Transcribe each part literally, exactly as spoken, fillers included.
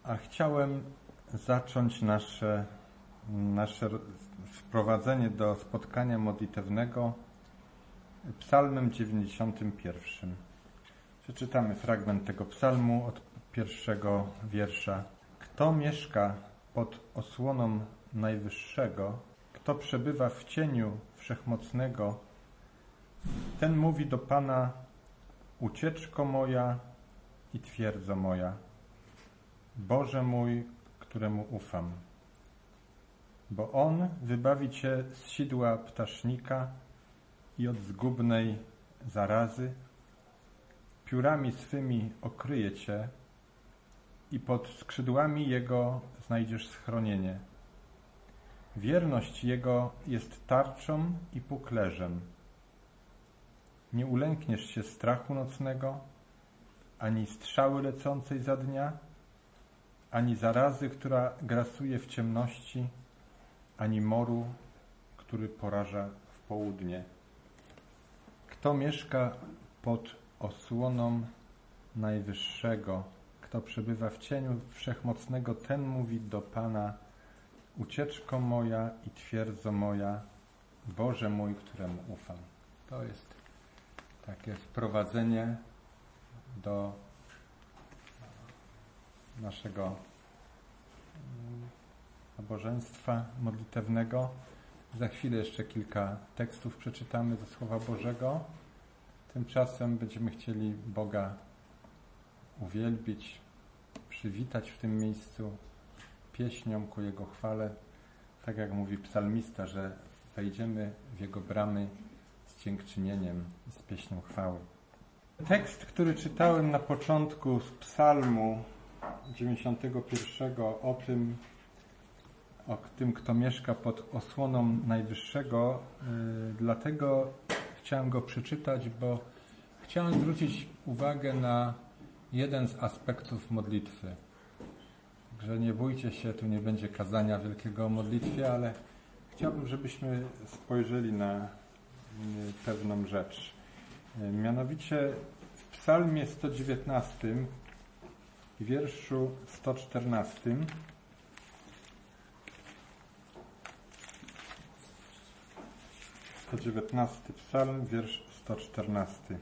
A chciałem zacząć nasze, nasze wprowadzenie do spotkania modlitewnego psalmem dziewięćdziesiątym pierwszym. Przeczytamy fragment tego psalmu od pierwszego wiersza. Kto mieszka pod osłoną Najwyższego, kto przebywa w cieniu Wszechmocnego, ten mówi do Pana: ucieczko moja i twierdzo moja, Boże mój, któremu ufam. Bo On wybawi Cię z sidła ptasznika i od zgubnej zarazy, piórami swymi okryje Cię i pod skrzydłami Jego znajdziesz schronienie. Wierność Jego jest tarczą i puklerzem. Nie ulękniesz się strachu nocnego, ani strzały lecącej za dnia, ani zarazy, która grasuje w ciemności, ani moru, który poraża w południe. Kto mieszka pod osłoną Najwyższego, kto przebywa w cieniu Wszechmocnego, ten mówi do Pana: ucieczko moja i twierdzo moja, Boże mój, któremu ufam. To jest takie wprowadzenie do naszego nabożeństwa modlitewnego. Za chwilę jeszcze kilka tekstów przeczytamy ze Słowa Bożego. Tymczasem będziemy chcieli Boga uwielbić, przywitać w tym miejscu pieśnią ku Jego chwale. Tak jak mówi psalmista, że wejdziemy w Jego bramy z dziękczynieniem i z pieśnią chwały. Tekst, który czytałem na początku z psalmu dziewięćdziesiątego pierwszego o tym, o tym, kto mieszka pod osłoną Najwyższego, yy, dlatego chciałem go przeczytać, bo chciałem zwrócić uwagę na jeden z aspektów modlitwy. Także nie bójcie się, tu nie będzie kazania wielkiego o modlitwie, ale chciałbym, żebyśmy spojrzeli na pewną rzecz. Mianowicie w psalmie sto dziewiętnastym, wierszu sto czternastym sto dziewiętnasty psalm, wiersz sto czternasty.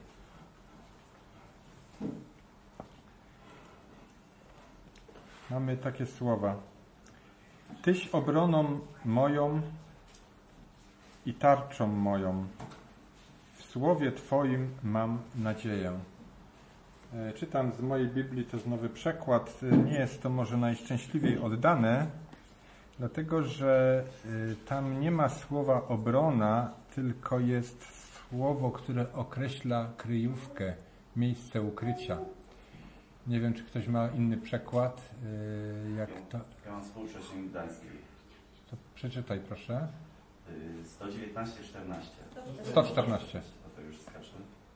Mamy takie słowa: Tyś obroną moją i tarczą moją, w słowie Twoim mam nadzieję. Czytam z mojej Biblii, to jest nowy przekład. Nie jest to może najszczęśliwiej oddane, dlatego że tam nie ma słowa obrona, tylko jest słowo, które określa kryjówkę, miejsce ukrycia. Nie wiem, czy ktoś ma inny przekład. Jak to? Ja mam współcześnie gdańskiej. To przeczytaj, proszę. sto dziewiętnaście czternaście. sto czternaście. No to już skaczę.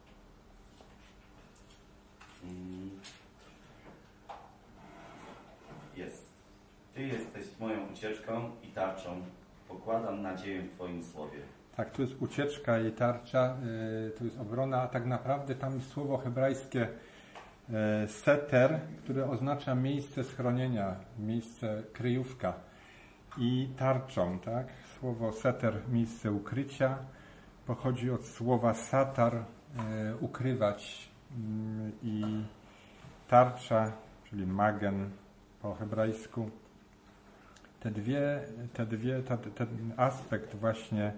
Jest. Ty jesteś moją ucieczką i tarczą. Pokładam nadzieję w Twoim słowie. Tak, tu jest ucieczka i tarcza, yy, tu jest obrona, a tak naprawdę tam jest słowo hebrajskie yy, seter, które oznacza miejsce schronienia, miejsce kryjówka, i tarczą, tak? Słowo seter, miejsce ukrycia, pochodzi od słowa satar, yy, ukrywać, yy, i tarcza, czyli magen po hebrajsku. Te dwie, te dwie, ta, ten aspekt właśnie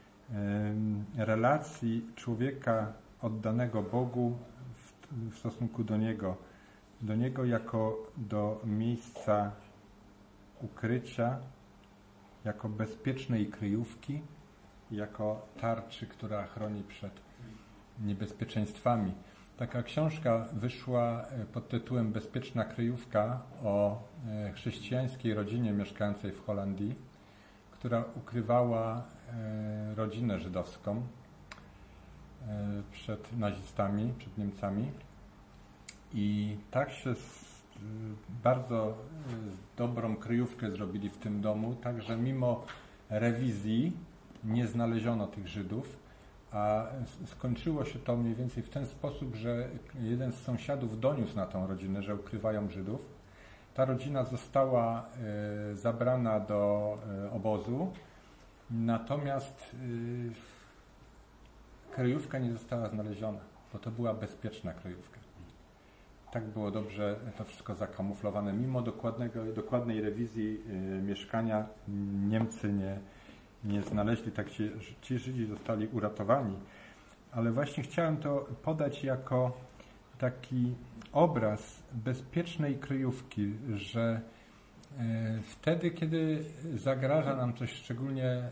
relacji człowieka oddanego Bogu w, w stosunku do Niego, do Niego jako do miejsca ukrycia, jako bezpiecznej kryjówki, jako tarczy, która chroni przed niebezpieczeństwami. Taka książka wyszła pod tytułem Bezpieczna kryjówka o chrześcijańskiej rodzinie mieszkającej w Holandii, która ukrywała rodzinę żydowską przed nazistami, przed Niemcami, i tak się bardzo dobrą kryjówkę zrobili w tym domu, tak że mimo rewizji nie znaleziono tych Żydów, a skończyło się to mniej więcej w ten sposób, że jeden z sąsiadów doniósł na tą rodzinę, że ukrywają Żydów, ta rodzina została y, zabrana do y, obozu, natomiast y, kryjówka nie została znaleziona, bo to była bezpieczna kryjówka. Tak było dobrze to wszystko zakamuflowane. Mimo dokładnego, dokładnej rewizji y, mieszkania Niemcy nie, nie znaleźli, tak ci, ci Żydzi zostali uratowani. Ale właśnie chciałem to podać jako taki obraz bezpiecznej kryjówki, że y, wtedy, kiedy zagraża nam coś szczególnie y,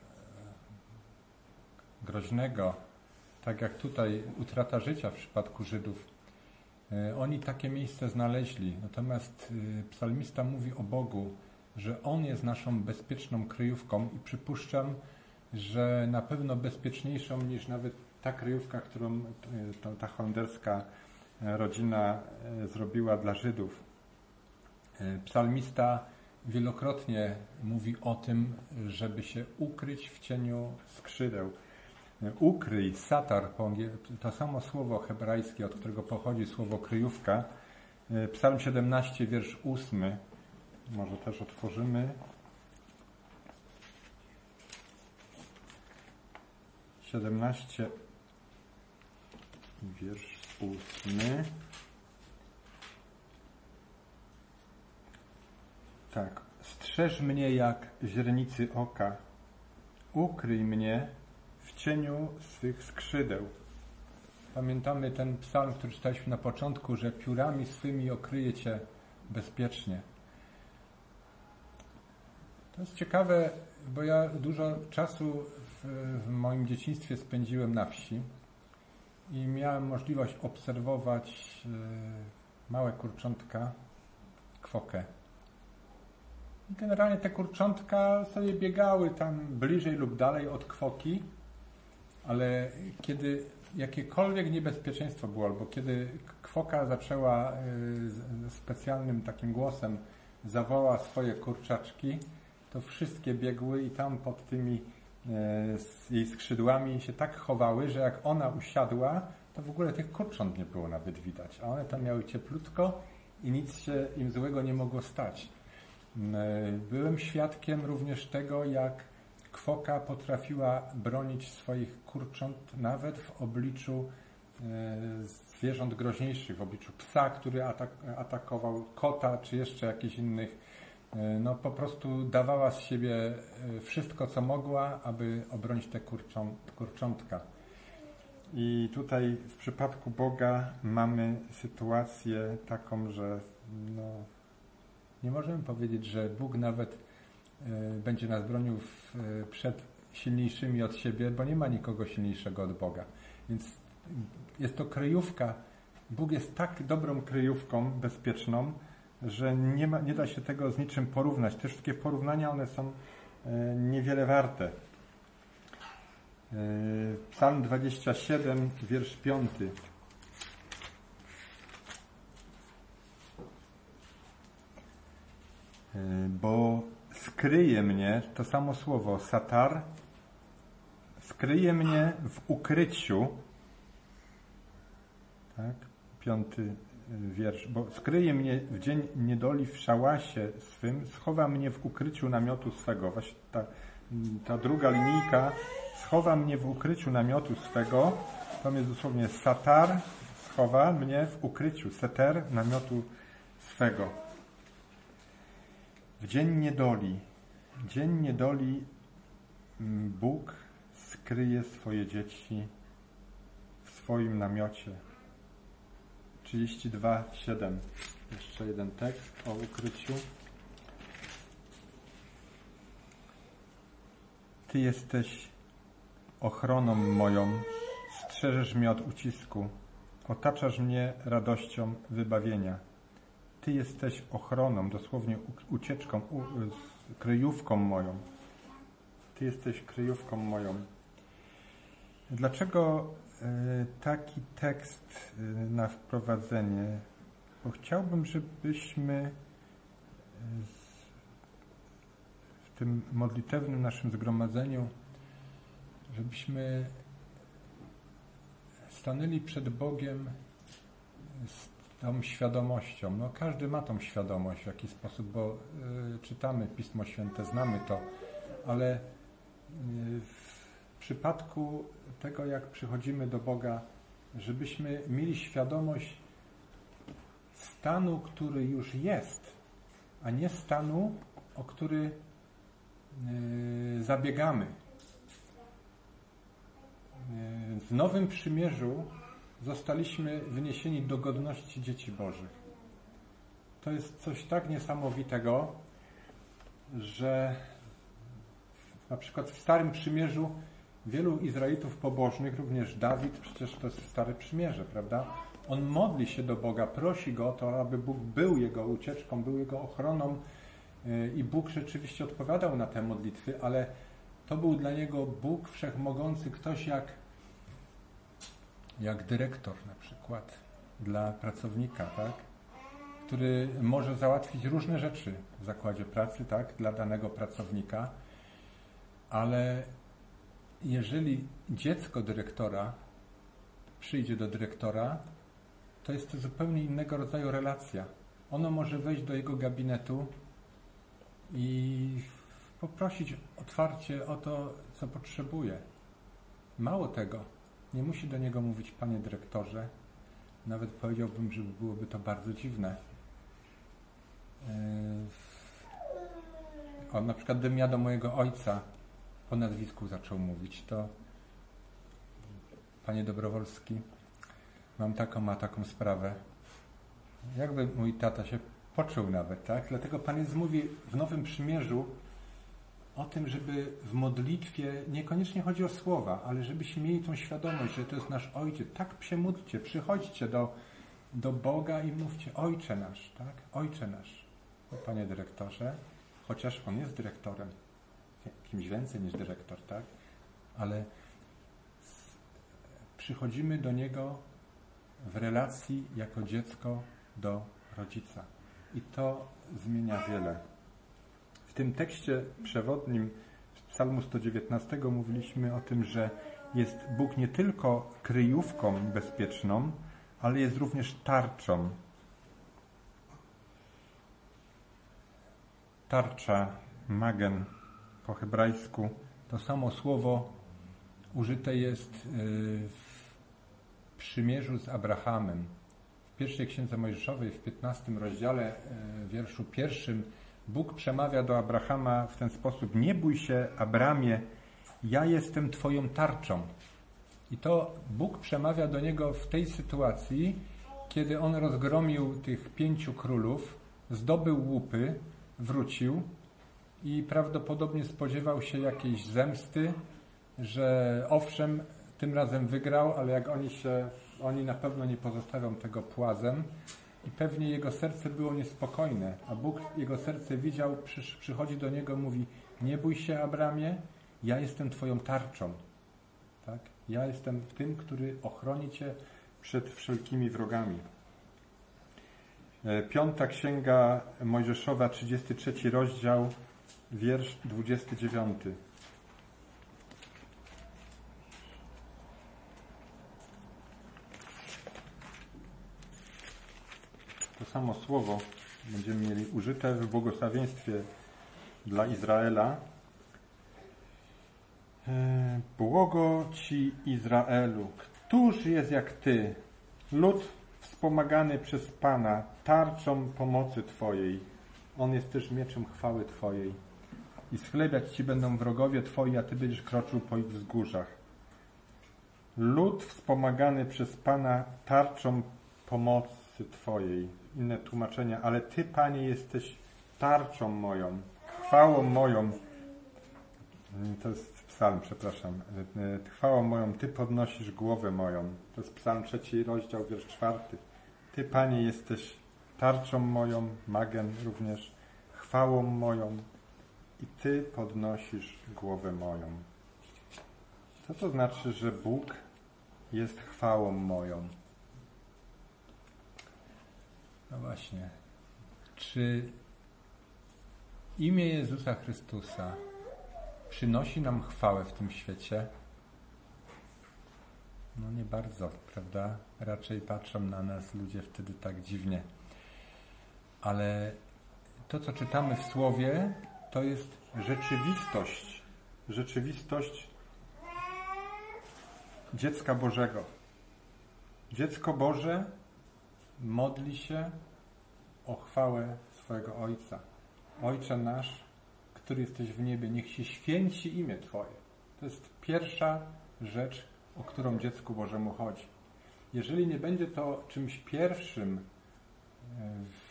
groźnego, tak jak tutaj utrata życia w przypadku Żydów, oni takie miejsce znaleźli, natomiast psalmista mówi o Bogu, że On jest naszą bezpieczną kryjówką i przypuszczam, że na pewno bezpieczniejszą niż nawet ta kryjówka, którą to, ta holenderska rodzina zrobiła dla Żydów. Psalmista wielokrotnie mówi o tym, żeby się ukryć w cieniu skrzydeł. Ukryj, satar, to samo słowo hebrajskie, od którego pochodzi słowo kryjówka. Psalm siedemnaście, wiersz ósmy. Może też otworzymy. siedemnaście, wiersz ósmy. Tak. Strzeż mnie jak źrenicy oka. Ukryj mnie w cieniu swych skrzydeł. Pamiętamy ten psalm, który czytaliśmy na początku, że piórami swymi okryje Cię bezpiecznie. To jest ciekawe, bo ja dużo czasu w, w moim dzieciństwie spędziłem na wsi i miałem możliwość obserwować y, małe kurczątka, kwokę. I generalnie te kurczątka sobie biegały tam bliżej lub dalej od kwoki, ale kiedy jakiekolwiek niebezpieczeństwo było, albo kiedy kwoka zaczęła y, specjalnym takim głosem zawołała swoje kurczaczki, to wszystkie biegły i tam pod tymi y, jej skrzydłami się tak chowały, że jak ona usiadła, to w ogóle tych kurcząt nie było nawet widać, a one tam miały cieplutko i nic się im złego nie mogło stać. Y, byłem świadkiem również tego, jak kwoka potrafiła bronić swoich kurcząt nawet w obliczu e, zwierząt groźniejszych, w obliczu psa, który atak, atakował, kota, czy jeszcze jakichś innych. E, no po prostu dawała z siebie wszystko, co mogła, aby obronić te kurcząt, kurczątka. I tutaj w przypadku Boga mamy sytuację taką, że no, nie możemy powiedzieć, że Bóg nawet będzie nas bronił w, przed silniejszymi od siebie, bo nie ma nikogo silniejszego od Boga. Więc jest to kryjówka. Bóg jest tak dobrą kryjówką bezpieczną, że nie, ma, nie da się tego z niczym porównać. Te wszystkie porównania, one są e, niewiele warte. E, Psalm dwadzieścia siedem, wiersz piąty. E, bo skryje mnie, to samo słowo, satar, skryje mnie w ukryciu, tak, piąty wiersz, bo skryje mnie w dzień niedoli w szałasie swym, schowa mnie w ukryciu namiotu swego. Właśnie ta, ta druga linijka, schowa mnie w ukryciu namiotu swego, to jest dosłownie satar, schowa mnie w ukryciu, seter, namiotu swego. W dzień niedoli, dzień niedoli Bóg skryje swoje dzieci w swoim namiocie. trzydzieści dwa, siedem. Jeszcze jeden tekst o ukryciu. Ty jesteś ochroną moją, strzeżesz mnie od ucisku, otaczasz mnie radością wybawienia. Ty jesteś ochroną, dosłownie ucieczką, u, kryjówką moją. Ty jesteś kryjówką moją. Dlaczego y, taki tekst y, na wprowadzenie? Bo chciałbym, żebyśmy y, w tym modlitewnym naszym zgromadzeniu, żebyśmy stanęli przed Bogiem z tą świadomością. No, każdy ma tą świadomość w jakiś sposób, bo y, czytamy Pismo Święte, znamy to, ale y, w przypadku tego, jak przychodzimy do Boga, żebyśmy mieli świadomość stanu, który już jest, a nie stanu, o który y, zabiegamy. Y, w Nowym Przymierzu zostaliśmy wyniesieni do godności dzieci Bożych. To jest coś tak niesamowitego, że na przykład w Starym Przymierzu wielu Izraelitów pobożnych, również Dawid, przecież to jest Stare Przymierze, prawda? On modli się do Boga, prosi Go o to, aby Bóg był jego ucieczką, był jego ochroną i Bóg rzeczywiście odpowiadał na te modlitwy, ale to był dla niego Bóg Wszechmogący, ktoś jak jak dyrektor na przykład dla pracownika, tak? Który może załatwić różne rzeczy w zakładzie pracy, tak? Dla danego pracownika, ale jeżeli dziecko dyrektora przyjdzie do dyrektora, to jest to zupełnie innego rodzaju relacja. Ono może wejść do jego gabinetu i poprosić otwarcie o to, co potrzebuje. Mało tego, nie musi do niego mówić panie dyrektorze. Nawet powiedziałbym, że byłoby to bardzo dziwne. On na przykład gdybym ja do mojego ojca po nazwisku zaczął mówić, to panie Dobrowolski, mam taką, ma taką sprawę. Jakby mój tata się poczuł nawet, tak? Dlatego Pan Jezus mówi w Nowym Przymierzu o tym, żeby w modlitwie, niekoniecznie chodzi o słowa, ale żebyśmy mieli tą świadomość, że to jest nasz Ojciec. Tak się módlcie, przychodźcie do, do Boga i mówcie Ojcze nasz, tak? Ojcze nasz. O, panie dyrektorze, chociaż On jest dyrektorem, kimś więcej niż dyrektor, tak? Ale przychodzimy do Niego w relacji jako dziecko do rodzica. I to zmienia wiele. W tym tekście przewodnim z Psalmu sto dziewiętnastego mówiliśmy o tym, że jest Bóg nie tylko kryjówką bezpieczną, ale jest również tarczą. Tarcza, magen po hebrajsku, to samo słowo użyte jest w przymierzu z Abrahamem. W pierwszej Księdze Mojżeszowej, w piętnastym rozdziale, w wierszu pierwszym, Bóg przemawia do Abrahama w ten sposób: nie bój się, Abramie, ja jestem Twoją tarczą. I to Bóg przemawia do niego w tej sytuacji, kiedy on rozgromił tych pięciu królów, zdobył łupy, wrócił i prawdopodobnie spodziewał się jakiejś zemsty, że owszem, tym razem wygrał, ale jak oni się, oni na pewno nie pozostawią tego płazem i pewnie jego serce było niespokojne, a Bóg jego serce widział, przy, przychodzi do niego, mówi: nie bój się, Abramie, ja jestem Twoją tarczą. Tak? Ja jestem tym, który ochroni Cię przed wszelkimi wrogami. Piąta Księga Mojżeszowa, trzydziesty trzeci rozdział, wiersz dwudziesty dziewiąty. To samo słowo będziemy mieli użyte w błogosławieństwie dla Izraela. Błogo Ci, Izraelu, któż jest jak Ty, lud wspomagany przez Pana, tarczą pomocy Twojej. On jest też mieczem chwały Twojej. I schlebiać Ci będą wrogowie Twoi, a Ty będziesz kroczył po ich wzgórzach. Lud wspomagany przez Pana, tarczą pomocy Twojej. Inne tłumaczenia, ale Ty, Panie, jesteś tarczą moją, chwałą moją. To jest psalm, przepraszam. Chwałą moją, Ty podnosisz głowę moją. To jest psalm trzeci rozdział, wiersz czwarty. Ty, Panie, jesteś tarczą moją, magen również, chwałą moją i Ty podnosisz głowę moją. Co to znaczy, że Bóg jest chwałą moją? No właśnie. Czy imię Jezusa Chrystusa przynosi nam chwałę w tym świecie? No nie bardzo, prawda? Raczej patrzą na nas ludzie wtedy tak dziwnie. Ale to, co czytamy w Słowie, to jest rzeczywistość. Rzeczywistość dziecka Bożego. Dziecko Boże modli się o chwałę swojego Ojca. Ojcze nasz, który jesteś w niebie, niech się święci imię Twoje. To jest pierwsza rzecz, o którą dziecku Bożemu chodzi. Jeżeli nie będzie to czymś pierwszym w,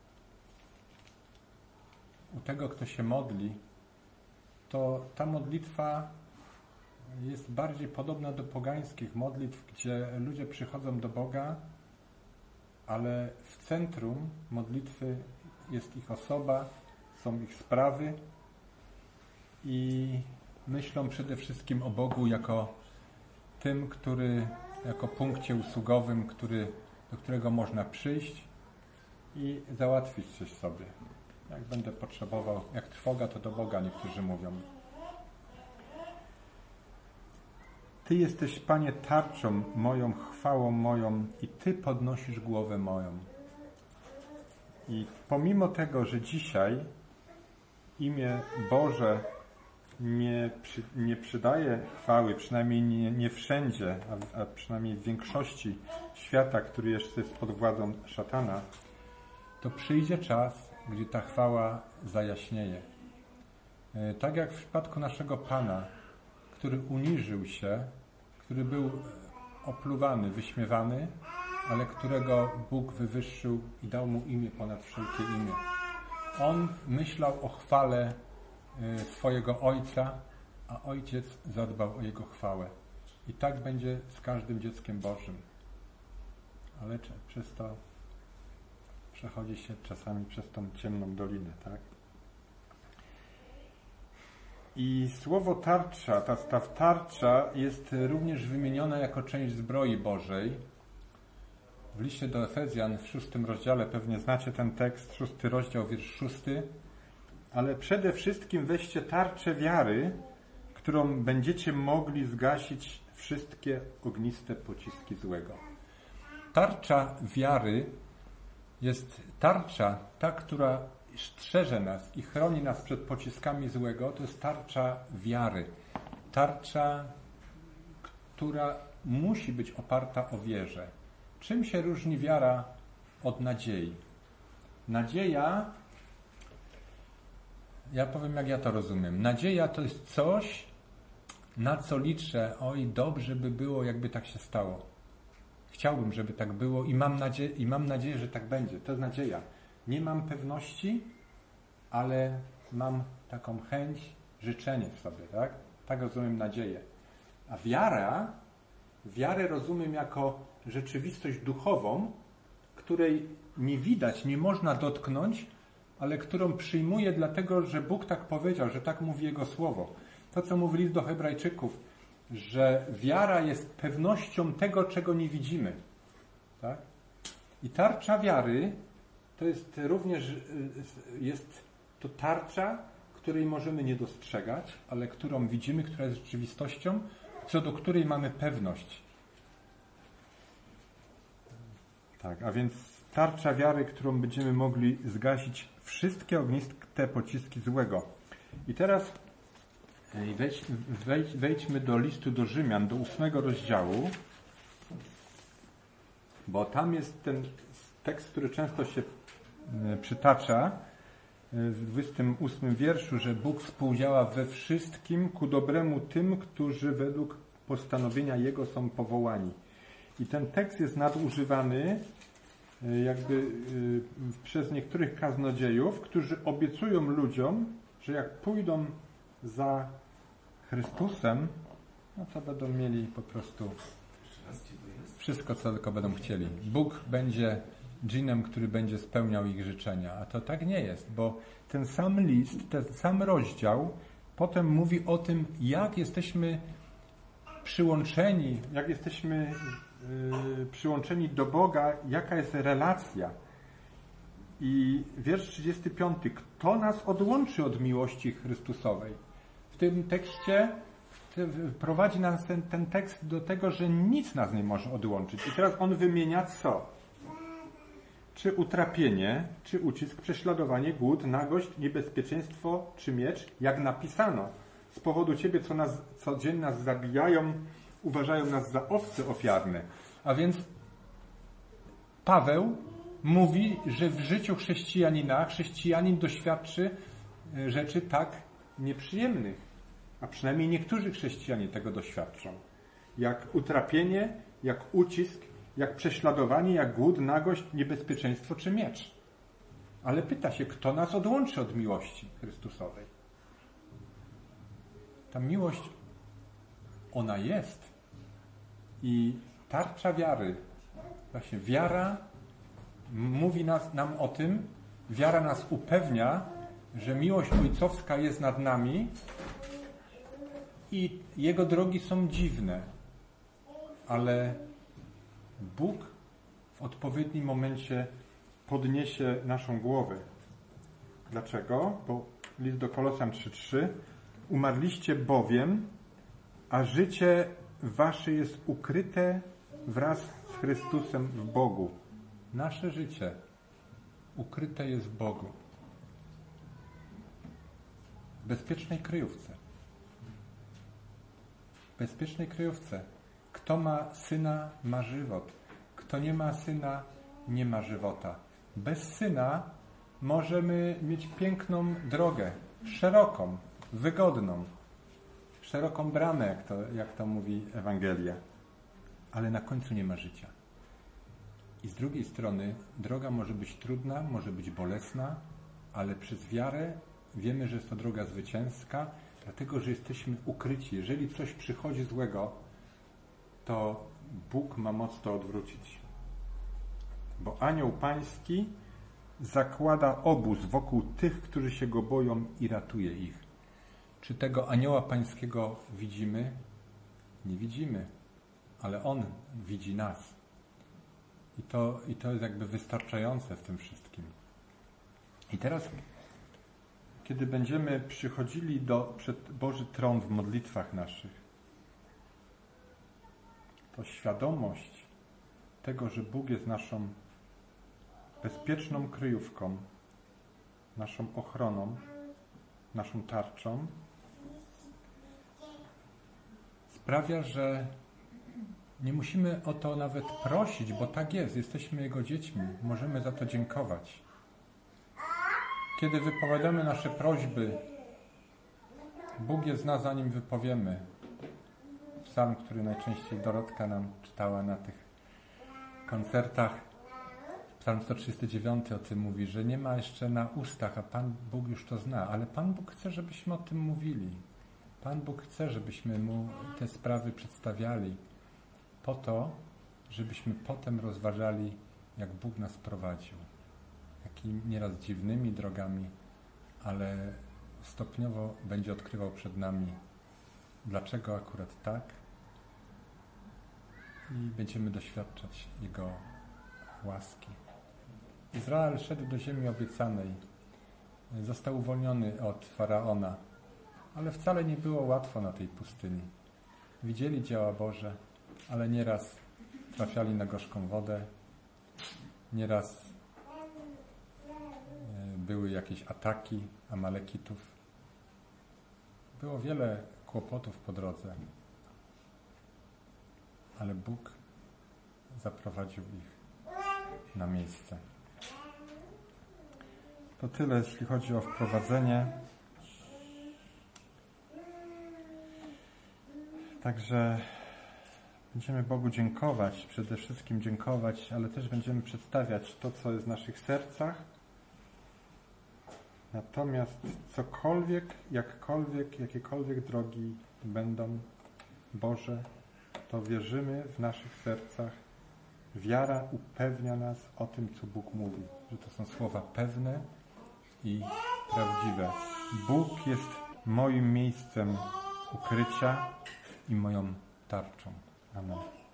u tego, kto się modli, to ta modlitwa jest bardziej podobna do pogańskich modlitw, gdzie ludzie przychodzą do Boga, ale w centrum modlitwy jest ich osoba, są ich sprawy i myślą przede wszystkim o Bogu jako tym, który, jako punkcie usługowym, który, do którego można przyjść i załatwić coś sobie. Jak będę potrzebował, jak trwoga, to do Boga, niektórzy mówią. Ty jesteś, Panie, tarczą moją, chwałą moją i Ty podnosisz głowę moją. I pomimo tego, że dzisiaj imię Boże nie, przy, nie przydaje chwały, przynajmniej nie, nie wszędzie, a, a przynajmniej w większości świata, który jeszcze jest pod władzą szatana, to przyjdzie czas, gdzie ta chwała zajaśnieje. Tak jak w przypadku naszego Pana, który uniżył się, który był opluwany, wyśmiewany, ale którego Bóg wywyższył i dał mu imię ponad wszelkie imię. On myślał o chwale swojego Ojca, a Ojciec zadbał o jego chwałę. I tak będzie z każdym dzieckiem Bożym. Ale przez to przechodzi się czasami przez tą ciemną dolinę, tak? I słowo tarcza, ta, ta tarcza jest również wymieniona jako część zbroi Bożej. W liście do Efezjan w szóstym rozdziale, pewnie znacie ten tekst, szósty rozdział, wiersz szósty. Ale przede wszystkim weźcie tarczę wiary, którą będziecie mogli zgasić wszystkie ogniste pociski złego. Tarcza wiary jest tarcza, ta, która strzeże nas i chroni nas przed pociskami złego, to jest tarcza wiary. Tarcza, która musi być oparta o wierze. Czym się różni wiara od nadziei? Nadzieja, ja powiem, jak ja to rozumiem. Nadzieja to jest coś, na co liczę, oj, dobrze by było, jakby tak się stało. Chciałbym, żeby tak było i mam nadzieję, i mam nadzieję, że tak będzie. To jest nadzieja. Nie mam pewności, ale mam taką chęć, życzenie w sobie, tak? Tak rozumiem nadzieję. A wiara, wiarę rozumiem jako rzeczywistość duchową, której nie widać, nie można dotknąć, ale którą przyjmuję dlatego, że Bóg tak powiedział, że tak mówi Jego Słowo. To, co mówi list do Hebrajczyków, że wiara jest pewnością tego, czego nie widzimy. Tak? I tarcza wiary to jest również jest to tarcza, której możemy nie dostrzegać, ale którą widzimy, która jest rzeczywistością, co do której mamy pewność. Tak, a więc tarcza wiary, którą będziemy mogli zgasić wszystkie ogniste pociski złego. I teraz wejdź, wejdź, wejdźmy do listu do Rzymian, do ósmego rozdziału, bo tam jest ten tekst, który często się przytacza w dwudziestym ósmym wierszu, że Bóg współdziała we wszystkim ku dobremu tym, którzy według postanowienia Jego są powołani. I ten tekst jest nadużywany jakby przez niektórych kaznodziejów, którzy obiecują ludziom, że jak pójdą za Chrystusem, no to będą mieli po prostu wszystko, co tylko będą chcieli. Bóg będzie dżinem, który będzie spełniał ich życzenia. A to tak nie jest, bo ten sam list, ten sam rozdział potem mówi o tym, jak jesteśmy przyłączeni, jak jesteśmy yy, przyłączeni do Boga, jaka jest relacja. I wiersz trzydziesty piąty. Kto nas odłączy od miłości Chrystusowej? W tym tekście prowadzi nas ten, ten tekst do tego, że nic nas nie może odłączyć. I teraz on wymienia co? Czy utrapienie, czy ucisk, prześladowanie, głód, nagość, niebezpieczeństwo, czy miecz, jak napisano. Z powodu Ciebie, co nas codziennie nas zabijają, uważają nas za owce ofiarne. A więc Paweł mówi, że w życiu chrześcijanina chrześcijanin doświadczy rzeczy tak nieprzyjemnych. A przynajmniej niektórzy chrześcijanie tego doświadczą. Jak utrapienie, jak ucisk, jak prześladowanie, jak głód, nagość, niebezpieczeństwo czy miecz. Ale pyta się, kto nas odłączy od miłości Chrystusowej? Ta miłość, ona jest. I tarcza wiary, właśnie wiara mówi nas, nam o tym, wiara nas upewnia, że miłość ojcowska jest nad nami i Jego drogi są dziwne, ale Bóg w odpowiednim momencie podniesie naszą głowę. Dlaczego? Bo list do Kolosan trzy trzy: umarliście bowiem, a życie wasze jest ukryte wraz z Chrystusem w Bogu. Nasze życie ukryte jest w Bogu. W bezpiecznej kryjówce. W bezpiecznej kryjówce. Kto ma syna, ma żywot. Kto nie ma syna, nie ma żywota. Bez syna możemy mieć piękną drogę, szeroką, wygodną, szeroką bramę, jak to, jak to mówi Ewangelia. Ale na końcu nie ma życia. I z drugiej strony droga może być trudna, może być bolesna, ale przez wiarę wiemy, że jest to droga zwycięska, dlatego, że jesteśmy ukryci. Jeżeli coś przychodzi złego, to Bóg ma moc to odwrócić. Bo anioł pański zakłada obóz wokół tych, którzy się go boją i ratuje ich. Czy tego anioła pańskiego widzimy? Nie widzimy, ale on widzi nas. I to, i to jest jakby wystarczające w tym wszystkim. I teraz, kiedy będziemy przychodzili do, przed Boży tron w modlitwach naszych, to świadomość tego, że Bóg jest naszą bezpieczną kryjówką, naszą ochroną, naszą tarczą, sprawia, że nie musimy o to nawet prosić, bo tak jest, jesteśmy Jego dziećmi, możemy za to dziękować. Kiedy wypowiadamy nasze prośby, Bóg jest z nas, zanim wypowiemy. Psalm, który najczęściej Dorotka nam czytała na tych koncertach, Psalm sto trzydziesty dziewiąty o tym mówi, że nie ma jeszcze na ustach, a Pan Bóg już to zna, ale Pan Bóg chce, żebyśmy o tym mówili. Pan Bóg chce, żebyśmy Mu te sprawy przedstawiali po to, żebyśmy potem rozważali, jak Bóg nas prowadził. Jakimi nieraz dziwnymi drogami, ale stopniowo będzie odkrywał przed nami, dlaczego akurat tak, i będziemy doświadczać Jego łaski. Izrael szedł do ziemi obiecanej, został uwolniony od Faraona, ale wcale nie było łatwo na tej pustyni. Widzieli dzieła Boże, ale nieraz trafiali na gorzką wodę, nieraz były jakieś ataki Amalekitów. Było wiele kłopotów po drodze, ale Bóg zaprowadził ich na miejsce. To tyle, jeśli chodzi o wprowadzenie. Także będziemy Bogu dziękować, przede wszystkim dziękować, ale też będziemy przedstawiać to, co jest w naszych sercach. Natomiast cokolwiek, jakkolwiek, jakiekolwiek drogi będą Boże, to wierzymy w naszych sercach. Wiara upewnia nas o tym, co Bóg mówi, że to są słowa pewne i prawdziwe. Bóg jest moim miejscem ukrycia i moją tarczą. Amen.